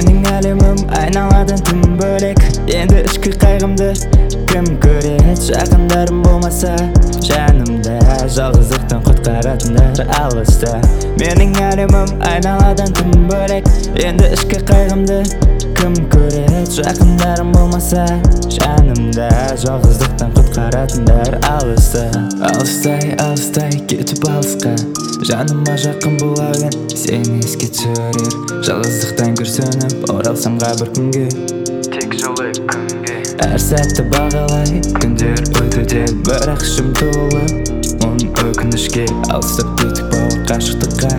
Менің әлемім айналадан тым бөлек. Енді ішкі қайғымды кім көреді? Жақындарым болмаса жанымда, жалғыздықтан құтқаратындар алыста. Менің әлемім айналадан тым бөлек. Енді ішкі қайғымды кім көреді? Жақындарым болмаса жанымда, жалғыздықтан құтқаратындар алыста. Алыстай, алыстай кетіп алысқа, жаныма жақын бұл әуен сені еске түсірер. Жалғыздықтан күрсініп оралсамға бір күнге, тек жолы күнге. Әр сәтті бағалай, күндер өтуде, бірақ ішім толы оның өкінішке. Алыстап кеттік бауыр қашықтыққа,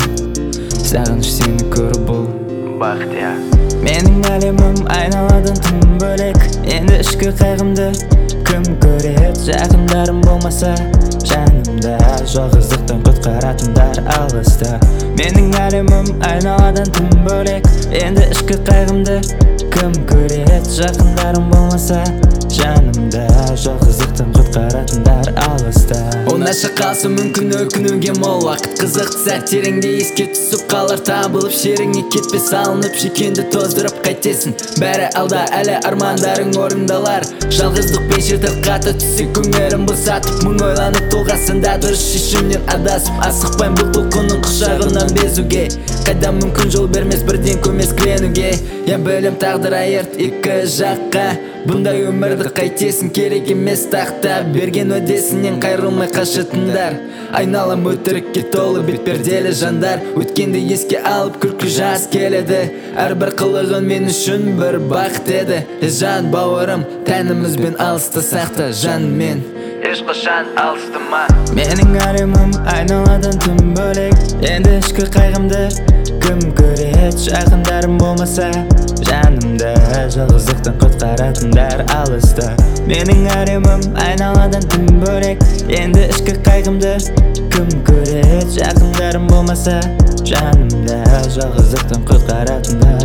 сағыныш сені көріп бұл бақыт, я. Менің әлемім айналадан тым бөлек. Енді ішкі қайғымды кім көреді? Жақындарым болмаса жанымда, жалғыздықтан құтқаратындар алыста. Менің әлемім айналадан тым бөлек. Енді ішкі қайғымды кім көреді? Жақындарым болмаса жанымда, жалғыздықтан құтқаратындар алыста. Оңаша қалса мүмкін өкінуге мол уақыт. Қызықты сәттеріңде еске түсіп қалар, табылып шеріңе кетпе салынып, шекенді тоздырып қайтесің. Бәрі алда, әлі армандарың орындалар. Жалғыздық бешерді қата түссе көңілім босатып, мың ойланып толғасында дұрыс шешімнен адасып, асықпайым бұл толқынның құшағынан безуге. Қайда мүмкін жол бермес бірден көмескіленуге. Я білем тағдыр айырт екі жаққа, бұндай өмірді қайтесің, керек емес тақта. Берген өдесінен қайрылмай қашытындар, айналам өтірікке толы бетперделі жандар. Өткенді еске алып күлкі жас келеді, әрбір қылығын мен үшін бір бақыт еді. Жан бауырым, тәнімізбен алыстасақ та жанмен ешқашан алыстама. Менің әлемім айналадан тым бөлек. Енді ішкі қайғымды кім көреді? Жақындарым болмаса жанымда, жалғыздықтан құтқаратындар алыста. Менің әлемім айналадан тым бөлек. Енді ішкі қайғымды кім көреді? Жақындарым болмаса жанымда, жалғыздықтан құтқаратындар